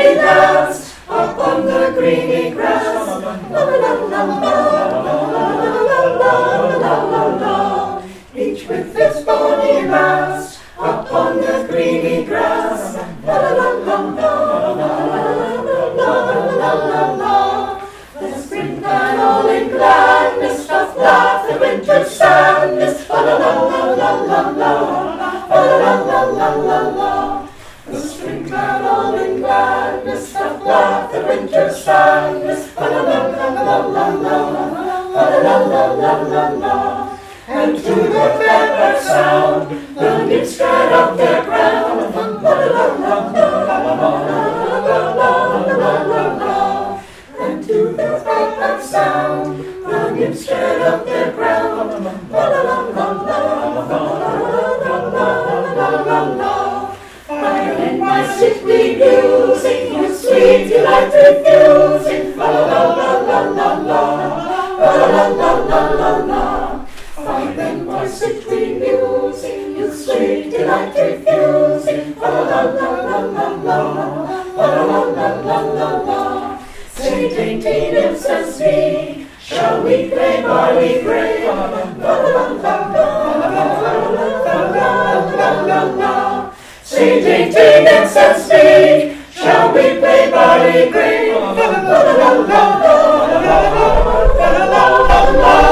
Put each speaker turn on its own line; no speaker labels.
we dance upon the greeny grass. La la la la la la la la. Each with his bonny lass upon the greeny grass. La la la la la la la. The springtime all in gladness doth laugh the winter's sadness. La la la la la la. La la la la la la. The springtime all in gladness doth laugh the winter's sadness. La la la la la la. La la la la la la. And to the pepper sound the nymphs spread up their ground. La la la la la la. And to the pepper sound the nymphs spread up their ground. La la la la la. I in my sickly musing, with sweet delight refusing. La la la la la la. La la la la la la. I in my sickly musing, with sweet delight refusing. La la la la la la. La la la la la la. Say, dainty nymphs and me, shall we play barley grey? La la la la la la. Say, dainty nymphs and me, shall we play barley grey? La la la la la la la la la.